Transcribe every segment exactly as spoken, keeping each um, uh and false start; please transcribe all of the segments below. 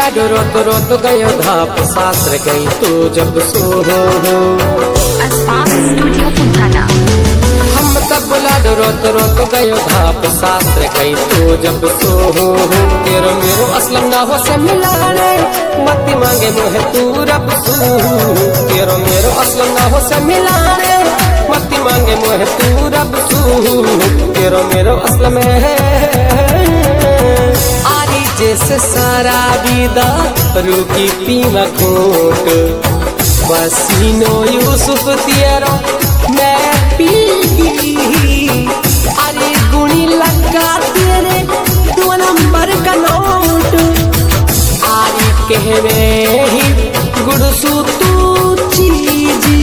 लाडो रोत रोत गयो धाप शास्त्र गई तो जब सो हो हम तब लाडो रोत रोत गयो धाप शास्त्र गई तो जब सो हो तेरो मेरो असलम ना हो से मिलाने मत मांगे मोहे तू रब सू तेरो मेरो असलम ना हो से मिलाने मत मांगे मोहे तू रब सू तेरो मेरो असलम है जैसे सारा विदा रूकी पीमा कोट बसीनो यूसुफ तेरो मैं पीगी अरे गुणी लगा तेरे दो नंबर का नोट आरी कहवे ही गुड़सू तू चीजी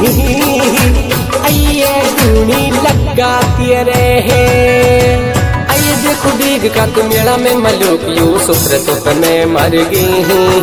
अये गुणी लगा तेरे है देखो डीग का तू मेला में मलूक यूसुफ तो तने मर गई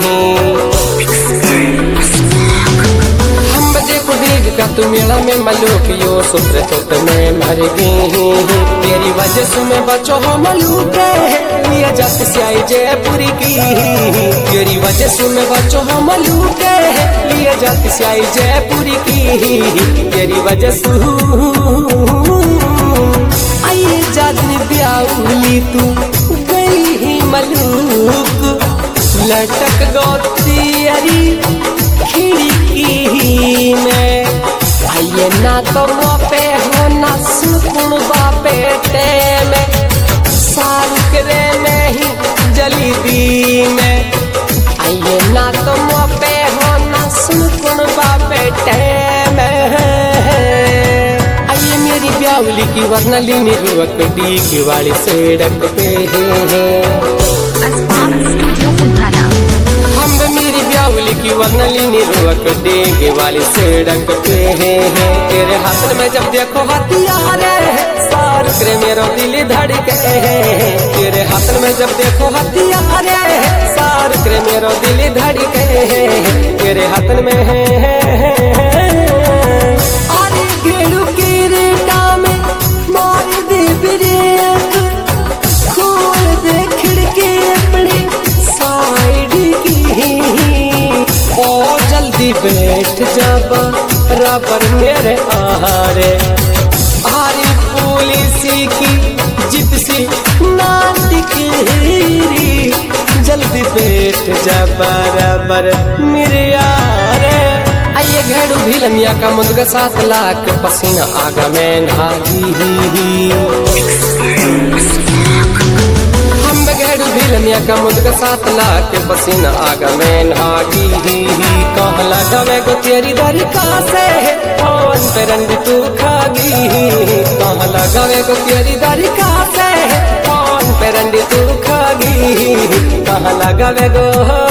हम देखो डीग का तू मेला में मलूक यूसुफ तो तने मर गई तेरी वजह से मैं बचो हो मलूक लिया जात से आई जयपुरी की तेरी वजह से मैं बचो हो मलूक लिया जात से आई जयपुरी की तेरी वजह से जादनी ब्याउली तू गई ही मलूक लटक गौती अरी खिड़की में आइए ना तो मोपे हो ना सुकुन बापे में सारुक रे में ही जली दी में आइए ना तो मोपे हो ना सुकुन बापे में ब्याउली की वर्णली निरुवक डी की वाली सेड़क पे हम मेरी ब्याउली की वर्णली निरुवक डी की वाली सेड़क पे तेरे हाथ में जब देखो हथियार सारुक रे मेरो दिल धड़के तेरे हाथ में जब देखो हथियार सारुक रे मेरो दिल धड़के तेरे हाथ में है गेड़ू की खोल दे खिड़की अपनी साइड की ओ जल्दी बैठ जा बराबर मेरे आहारे आरी पुलिस की जिप्सी नाटिकेरी जल्दी बैठ जा बराबर मेरे यारे आइए घेड़ू भिलमिया का मुदगा सात लाख पसीना आगा में नागी हम घेड़ू भिलमिया का मुदगा सात लाख पसीना आगा में नागी कह लगावे को तेरी दरी का से पवन पे रंग तू खागी कह लगावे को तेरी दरी का से पवन पे रंग तू खागी कह लगावे गो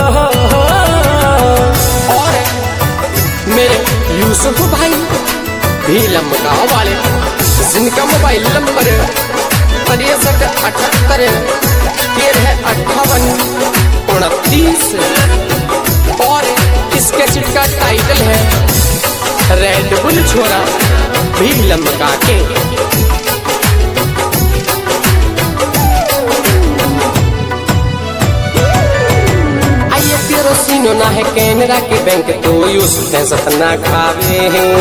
और मेरे यूसुफ भाई भीलम गाँव वाले जिनका मोबाइल नंबर तिरसठ अठहत्तर तेरह अट्ठावन उनतीस और इस कैसेट का टाइटल है रेड बुल छोरा भीलम गा के सीनो ना है कैनरा के बैंक तो यूसुफ सतना खावे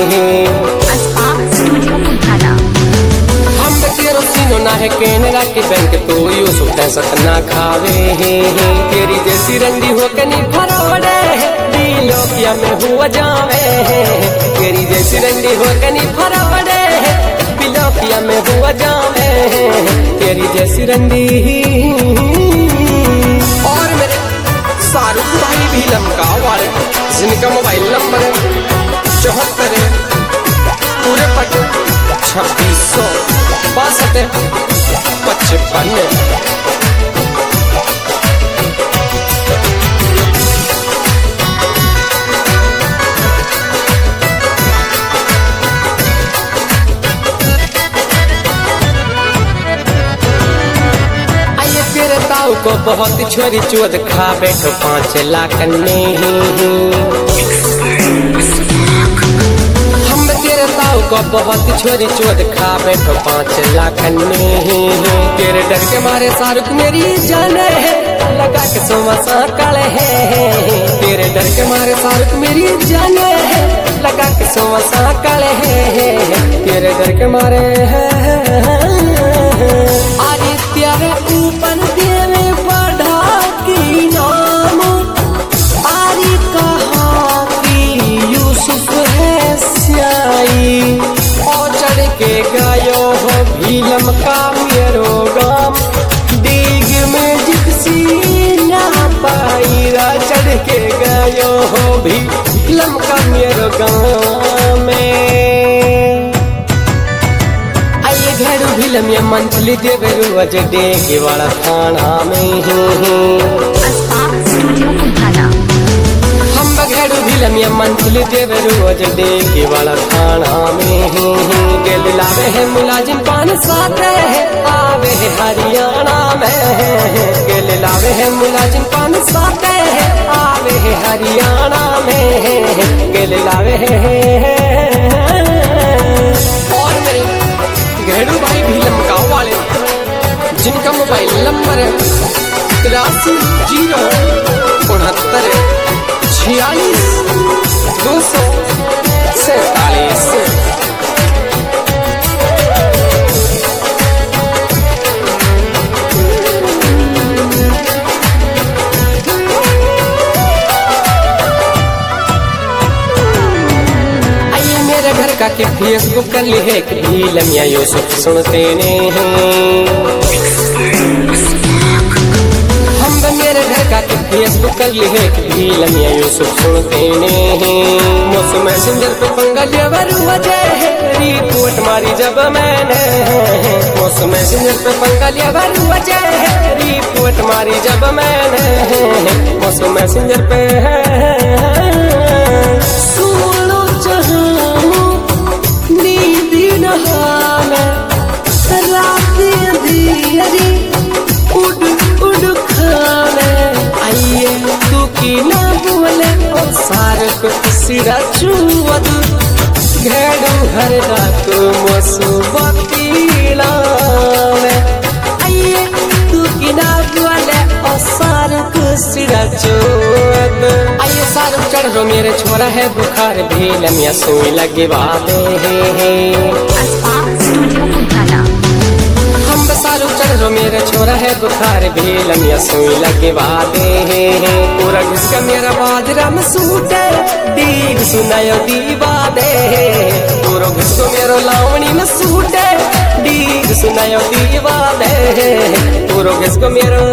हम तेरो सीनो ना है कैनरा के बैंक तो यूसुफ सतना खावे तेरी जैसी रंडी हो कनी फरोड़े दिलोकिया में हुआ जावे तेरी जैसी रंडी हो कनी फरोड़े दिलोकिया में हुआ जावे तेरी जैसी रंडी और मेरे शाहरुख भाई भी लमका वाले जिनका मोबाइल नंबर चौहत्तर पूरे पट छब्बीस सौ बासठ पचपन को बहुत छोरी चोद खा बैठो पाँच लाख नहीं हम तेरे ताऊ को बहुत छोरी चोद खा बैठो पाँच लाखन में। तेरे डर के मारे शाहरुख मेरी जाने है लगा के सोमा काले है। तेरे डर के मारे शाहरुख मेरी जाने है लगा के सोमा काले है। तेरे डर के मारे आदित्य रे ऊपर देवे बढ़ा की नाम आरी कहा कि यूसुफ है स्याई और चढ़ के गायो हो भीलम का मेरो गाम डीग में जिक्सी ना पाई रा चढ़ के गायो हो भीलम का मेरो गाम में। आइए घेरू भीलम ये मंथली देवे रोज डेगे वाला थाना में हम बघेड़ू भीलम ये मंथली देवे रोज डेगे वाला थाना में। गेल लावे है मुलाजिम पान साथे है आवे है हरियाणा में। गेल लावे है मुलाजिम पान साथे है आवे है हरियाणा में। गेल लावे है और मेरे घेड़ू भाई भीलम गाँव वाले जिनका मोबाइल नंबर है तिरासी जीरो उनहत्तर छियालीस दो सौ सैतालीस। घर का के फेसबुक कर ली है कि भीलम या यूसुफ सुनते ने हम मेरे घर का के फेसबुक कर ली है कि भीलम या यूसुफ सुनते ने। मौसम मैसेंजर पे पंगा लिया वजह है रिपोर्ट मारी जब मैंने। मौसम मैसेंजर पे पंगा लिया वजह है रिपोर्ट मारी जब मैंने। मौसम मैसेंजर पे उड़ उड़ खाने आइए तू की ना बोले और सारे को सिरा चुवद घेड़ू हर रात मसुबती लाने। आइए तू की ना बोले और सारे को सिरा चुवद। आइए सारू चढ़ रो मेरे छोरा है बुखार भीलम या सोई लगे वादे सारू चढ़ रो मेरा छोरा है बुखार भीलम या सोई लगे वादे पूरा घिसका मेरा बाजरा में सूटे दीग सुनायो दीवा दे। पूरा घिसको मेरो लावणी में सूटे दीग सुनायो दीवा दे। पूरा घिसको मेरो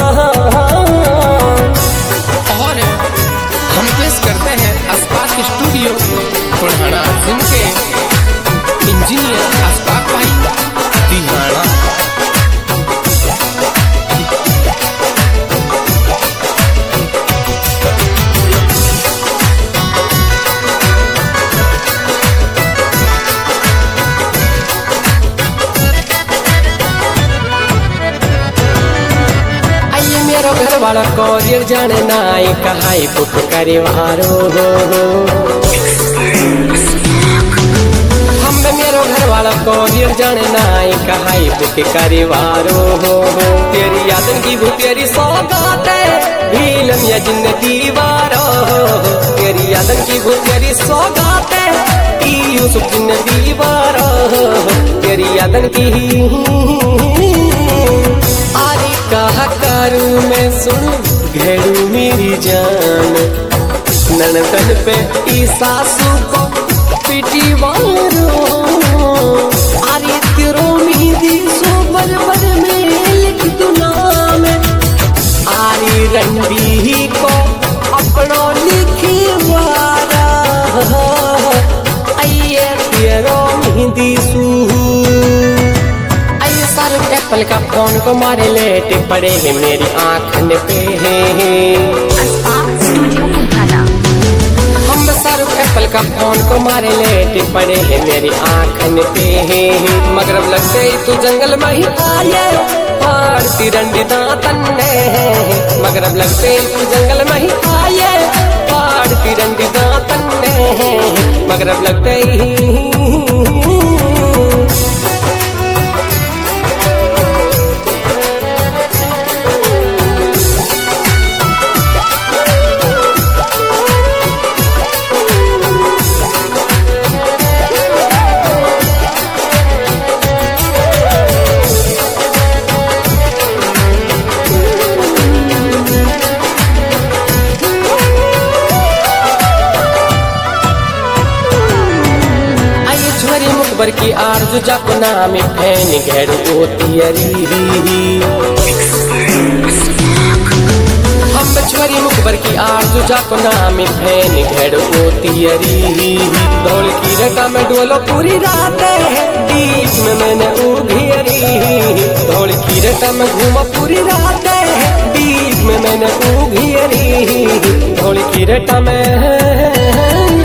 और हम पेश करते हैं अस्पाक स्टूडियो पुराना जिनके इंजीनियर अस्पाक भाई दिहाड़ा। घर वाला कोरियर जाने नाई कहाई पुट करिवारो हो हम मेरो घर वाला कोरियर जाने नाई कहाई पुट करिवारो हो। तेरी यादन की भी तेरी सौगात है भीलम या जिन्न दीवारो। तेरी यादन की भी तेरी सौगात है यूसुफ जिन्न दीवारो। तेरी यादन की आरी कहा करूं मैं सुन घेड़ू मेरी जान ननदन पे ई सासू को पिटी वारो। आरी तेरो मीदी सो बर बर में लिख दू नाम आरी रंडी को अपनो लिखी वारा। आइए तेरो मीदी सू एप्पल का फोन को मारे लेटे पड़े हैं मेरी आँखन पे हम सारू एप्पल का फोन को मारे लेटे पड़े हैं मेरी आँखन पे। मगरब लग गई तू जंगल में ही आए भारती रंडी दातन ने। मगरब लग गई तू जंगल में ही आए भारती की डंडी दांतन में, मगर अब लगते ही मुखबर की आरज़ू जाको नाम फैन घेड़ ओतियरी हम बछवरी मुखबर की आरज़ू जाको नाम फैन घेड़ ओतियरी ढोल की रटा में डोलो पूरी रात बीच में मैंने उघियरी ढोल की रटा में घूमा पूरी रात बीच में मैंने उघियरी ढोल की रटा में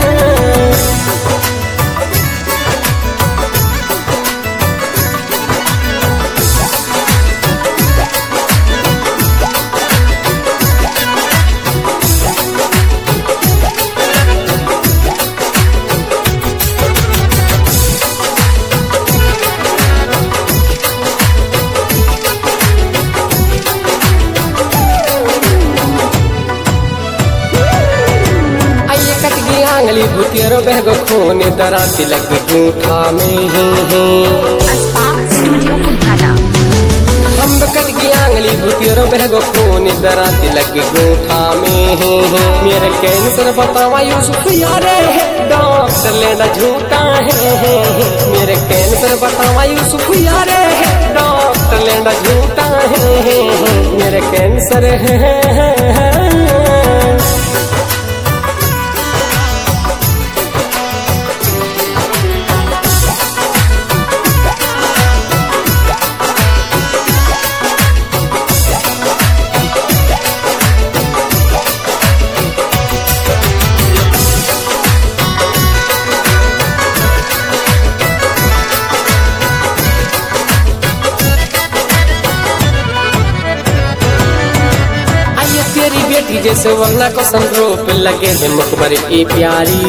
आंगली भूतियरो बहगो खून दरा तिलक गूठा में हम कट की आंगली भूतियरो बहगो खून दरा तिलक गूठा में मेरे कैंसर बतावा यूसुफ यारे डॉक्टर लेना झूठा है मेरे कैंसर बतावा यूसुफ यारे डॉक्टर लेना झूठा है मेरे कैंसर है। बेटी जैसे वरना को संरूप लगे है मुखबर की प्यारी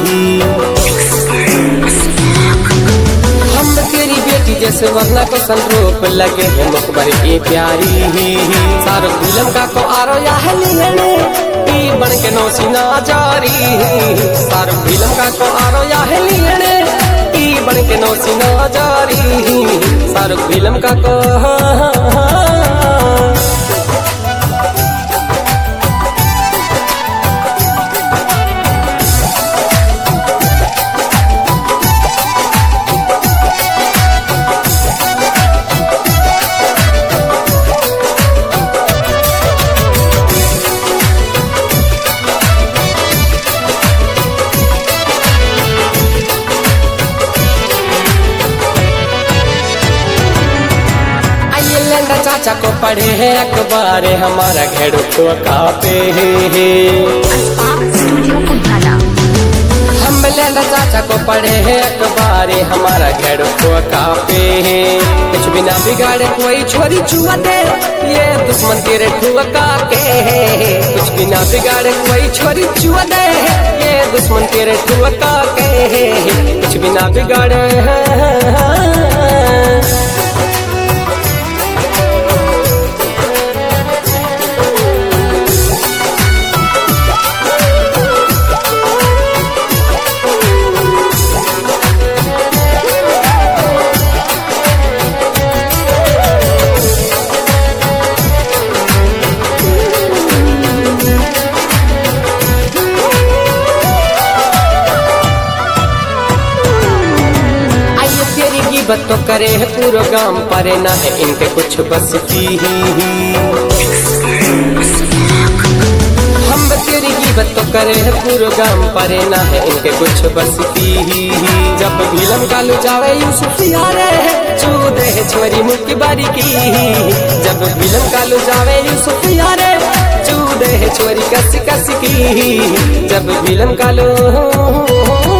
हम तेरी बेटी जैसे वरना को संरूप लगे है मुखबर की प्यारी सारो फिल्म का को आरो या है लेने ई बन के नौसीना जारी सारो फिल्म का को आरो या है लेने ई बन के नौसीना जारी सारो फिल्म का को चाचा को पढ़े है अखबार हमारा घेड़ो को कापे हम लेना चाचा को पढ़े है अखबार हमारा घेड़ो को कापे कुछ बिना बिगाड़े कोई छोरी छुआ दे ये दुश्मन तेरे ठुआ के कुछ बिना बिगाड़े कोई छोरी छुआ दे ये दुश्मन तेरे ठुआ के कुछ बिना बिगाड़े बत तो करे है पूरा गांव परे ना है इनके कुछ बस की हम तेरी गिबत तो करे है पूरा गांव परे ना है इनके कुछ बस की जब फिल्म कालू जावे यूसुफ यारे चूदे है छोरी मुक्की बारी की जब फिल्म कालू जावे यूसुफ यारे चूदे है छोरी कस कस की जब फिल्म कालू